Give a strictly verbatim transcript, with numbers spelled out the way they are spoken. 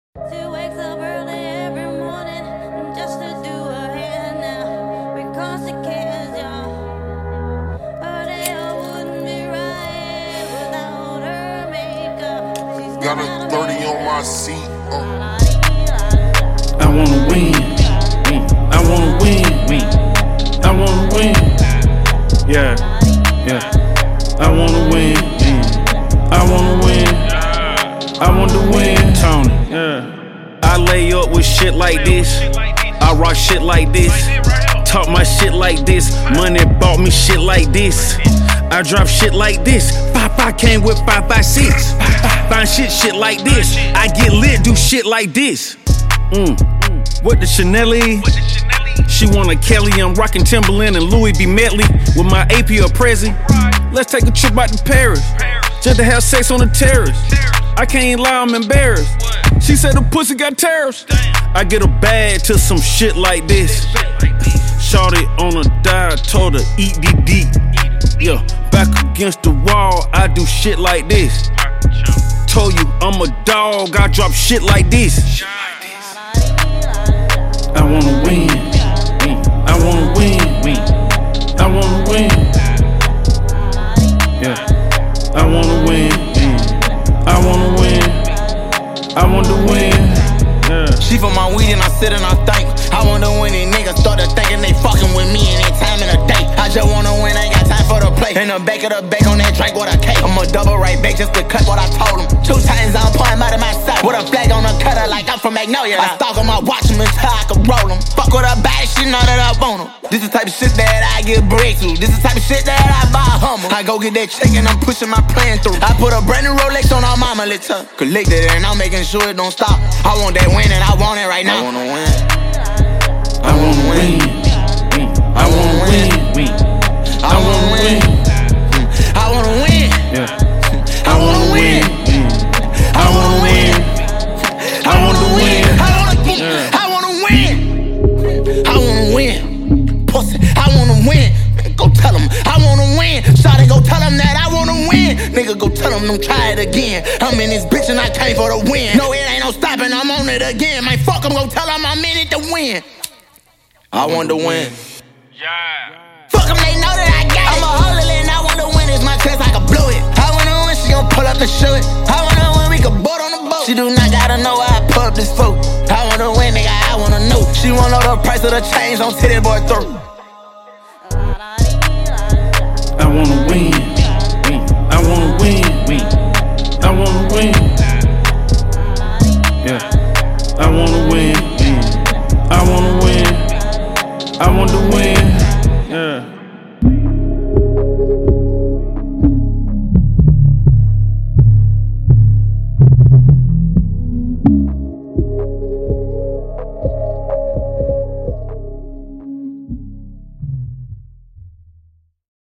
She wakes up early every morning just to do her hair now because she cares, y'all. Her day wouldn't be right without her makeup. She's Got a thirty on my seat. Uh. I wanna win. I wanna win. I wanna win. Yeah, yeah. I wanna win. I wanna win. I want to win. Tony. Yeah. I lay up with shit like this. I rock shit like this. Talk my shit like this. Money bought me shit like this. I drop shit like this. Five five came with five five six. Find shit shit like this. I get lit, do shit like this. Mm. With the Chanel-y. She want a Kelly. I'm rocking Timberland and Louis B. Medley with my A P or Prezi. Let's take a trip out to Paris just to have sex on the terrace. I can't lie, I'm embarrassed. She said the pussy got tariffs. I get a bag to some shit like this. Shorty on a diet, told her eat D D. Yeah, back against the wall, I do shit like this. Told you I'm a dog, I drop shit like this. I wanna win. I wanna win. I wanna win. Yeah, I wanna win. I wanna win. I want to win. Yeah. She for my weed and I sit and I think. I want to win. These niggas started thinking they fucking with me and ain't time in a day. I just wanna win, ain't got time for the play. In the back of the bake on that drink with a cake. I'm a double right back just to cut what I told him. Two times I'm pulling out of my side with a flag on the cutter like I'm from Magnolia. I stalk him, I watch him until I can roll him. Fuck with a bad shit, know that I want him. This is the type of shit that I get break to. This is the type of shit that I buy a Hummer. I go get that check and I'm pushing my plan through. I put a brand new Rolex on our mama, let's her collect it and I'm making sure it don't stop. I want that win and I want it right now. I wanna win. I wanna win. I wanna win. I wanna win. I wanna win. Yeah. I wanna win. I wanna win. I wanna win. I wanna I wanna win. I wanna win. Pussy, I wanna win. Go tell him I wanna win. Shawty, go tell him that I wanna win. Nigga, go tell him don't try it again. I'm in this bitch and I came for the win. No, it ain't no stopping, I'm on it again. Man, fuck him, go tell him I'm in it to win. I want to win. Yeah. Fuck them, they know that I got it. I'm a hustler and I want to win. It's my chance, I can blow it. I want to win, she gon' pull up and show it. I want to win, we can boat on the boat. She do not gotta know why I pull up this folk. I want to win, nigga, I want to know. She wanna know the price of the change on Titty Boy throat. I wanna win. I wanna win. I wanna win. Yeah, I wanna win. I wanna win. I want to win. Yeah.